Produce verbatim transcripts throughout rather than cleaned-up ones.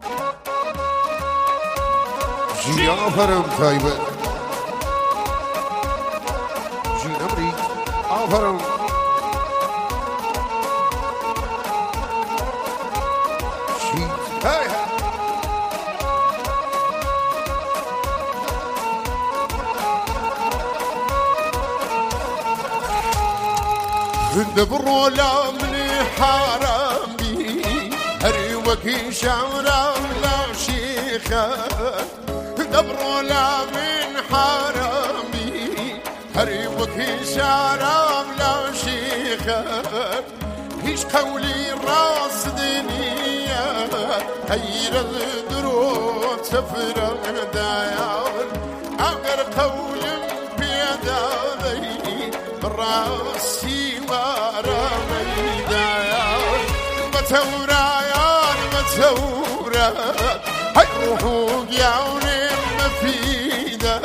جی آفرم تایبه جی نمری آفرم جی هی هی دبرولا من حرامي هري وكي شعرا لا شيخة دبرولا من حرامي هري وكي شعرا لا شيخة هيش قولي راس دنيا هير الدروب سفر دايان أغر قول بيدادي راسي ورا ميدان متورايان متورا هاي روحو ياوني مفيدة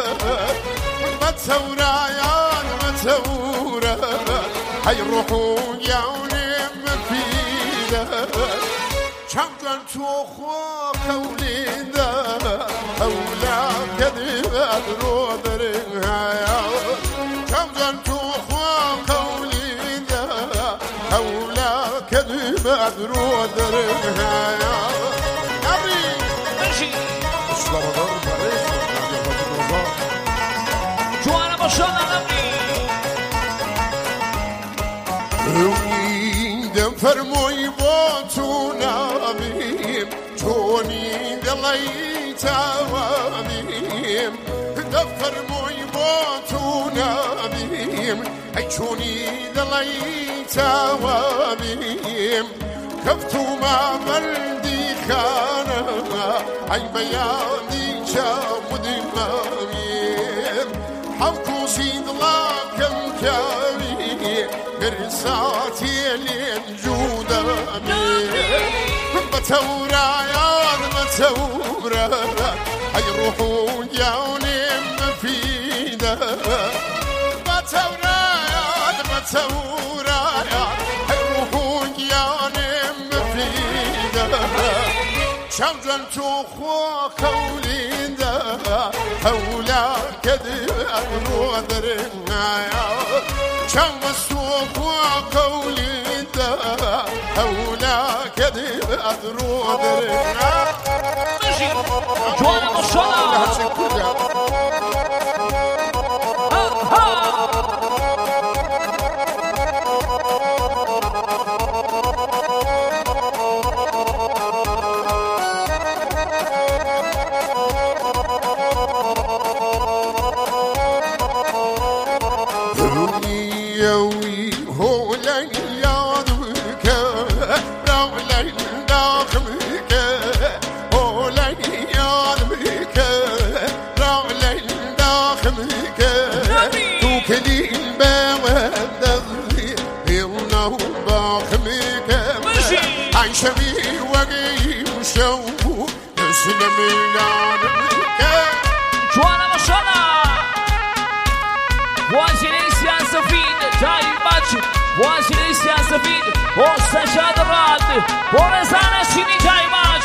متورايان متورا هاي روحو ياوني مفيدة شمدان توخوا قولي دا أولا كذب أدرو درها شمدان توخوا قولي دا أولا كذب أدرو درها أبي ماشي أسلام ضرب عليك جوانا باشانا نبي ويدم فرموي بوتونا بيم توني دلي توابيم دفر موي بوتونا بيم اي توني دلي توابيم كفتو ما مردي خانا اي بياني شامدي ماميم حوكو سيد لاكم كامي برساتي للجودة بتورا يا بتورا هاي روحو ياوني مفيدة بتورا يا بتورا هاي روحو ياوني مفيدة شمدان توخوا قولي دا هولا كذب أدرو درنا شمس توخوا قولي دا هولا كذب أدرو درنا جوانا باشانا شبي وقي وشو اسلم العالمك جوانا باشانا واجري سياسة فين جاي باتش واجري سياسة فين واستشهد الراد ورزانا سيني جاي باتش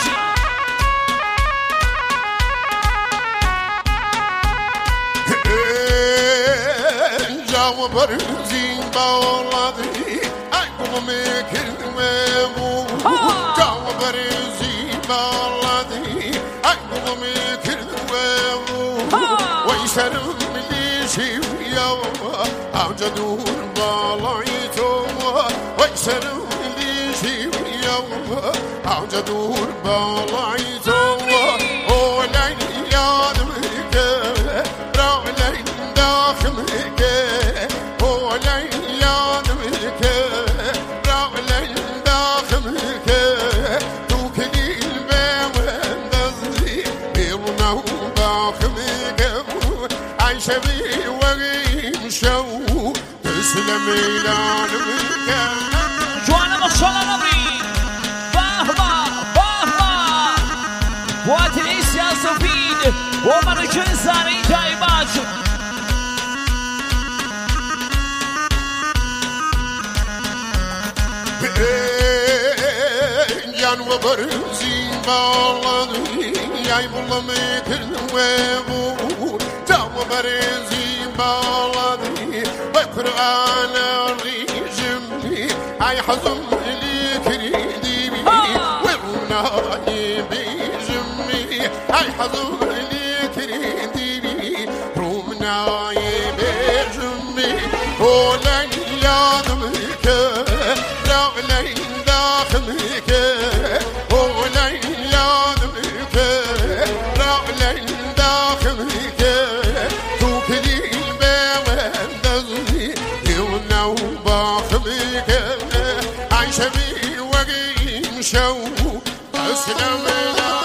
جاو برزين بولادي اي قومي كلمة جاو برزين بولادي اي قومي كلمة ويسرم لي شوية أوجدون بالايتو ويسرم لي شوية أوجدون بالايتو ولين يادمك رولين داخمك ولين يادمك رولين داخمك توكلي البيوان دزي بيونو داخمك عايشة بي وغيم شو تسلمي لعنمك جوانا باشانا نبري فاهمة فاهمة واتني سياسة فين ومرجن زاري جاي باتش جان وبرزين بالادي يا بلمي كنوابو تو برزي بالادي بقرآن الرجمي اي حزم لي كريدي ورناي بجمي اي حزم لي كريدي رمناي بجمي ولن يادمك رغلين داخلك ولن يادمك رغلين داخلك توكلي بوندزي يونو باخلك عايشة بي وقيم شو أسلم